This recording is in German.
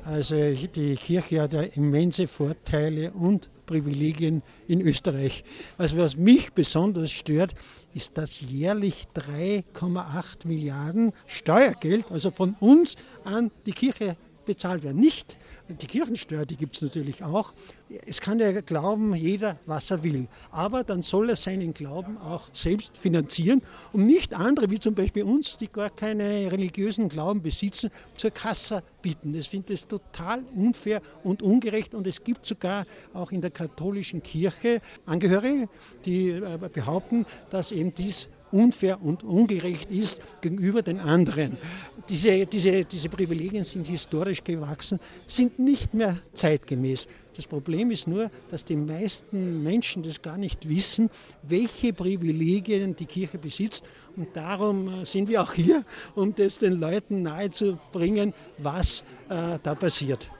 Also die Kirche hat ja immense Vorteile und Privilegien in Österreich. Also was mich besonders stört, ist, dass jährlich 3,8 Milliarden Steuergeld, also von uns an die Kirche bezahlt werden. Nicht die Kirchensteuer, die gibt es natürlich auch. Es kann ja glauben, jeder, was er will. Aber dann soll er seinen Glauben auch selbst finanzieren und nicht andere, wie zum Beispiel uns, die gar keine religiösen Glauben besitzen, zur Kasse bieten. Ich finde das total unfair und ungerecht und es gibt sogar auch in der katholischen Kirche Angehörige, die behaupten, dass eben dies unfair und ungerecht ist gegenüber den anderen. Diese Privilegien sind historisch gewachsen, sind nicht mehr zeitgemäß. Das Problem ist nur, dass die meisten Menschen das gar nicht wissen, welche Privilegien die Kirche besitzt. Und darum sind wir auch hier, um das den Leuten nahezubringen, was da passiert.